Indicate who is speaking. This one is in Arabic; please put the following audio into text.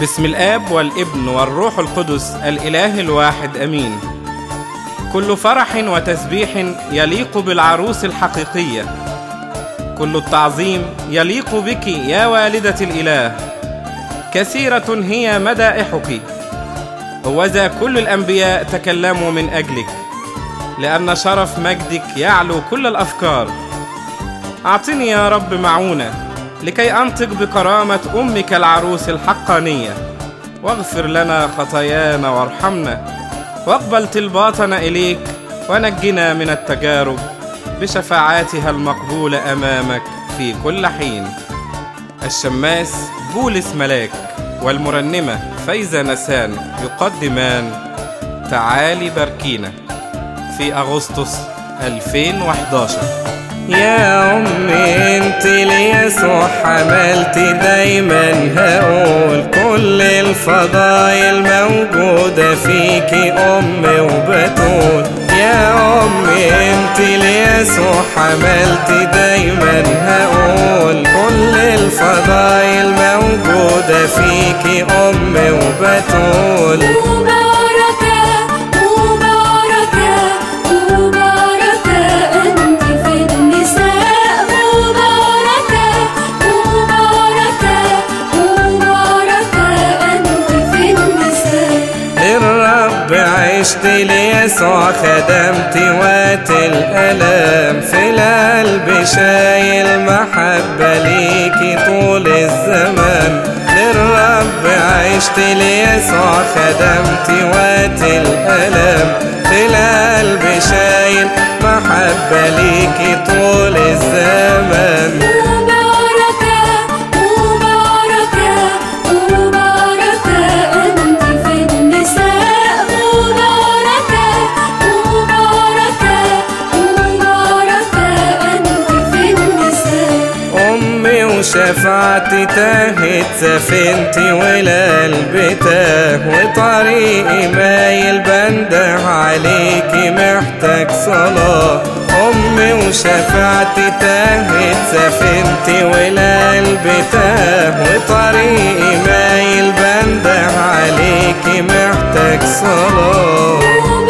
Speaker 1: باسم الآب والابن والروح القدس الإله الواحد أمين. كل فرح وتسبيح يليق بالعروس الحقيقية، كل التعظيم يليق بك يا والدة الإله. كثيرة هي مدائحك، هوذا كل الأنبياء تكلموا من أجلك، لأن شرف مجدك يعلو كل الأفكار. أعطني يا رب معونة لكي أنطق بكرامة أمك العروس الحقانية، واغفر لنا خطايانا وارحمنا، واقبل طلباتنا إليك، ونجنا من التجارب بشفاعاتها المقبولة أمامك في كل حين. الشماس بولس ملاك والمرنمة فايزة نسان يقدمان تعالي باركينا في أغسطس 2011.
Speaker 2: يا أمي انت ليسوع حملتي، دايما هقول كل الفضايل موجودة فيكي أمي وبتقول. يا أمي انت ليسوع حملتي، دايما هقول كل الفضايل موجودة فيكي أمي وبتقول. عشت ليسوع خدمتي وقت الألم، في القلب شايل محبة ليكي طول الزمان. للرب عشت ليسوع خدمتي وقت الألم، في القلب شايل محبة ليكي طول الزمان. شفاعتي تاهت سفينتي والقلب تاه، وطريقي مايل بنده عليكي محتاج صلاة. أمي وشفاعتي تاهت سفينتي والقلب تاه، وطريقي مايل بنده عليكي محتاج صلاة.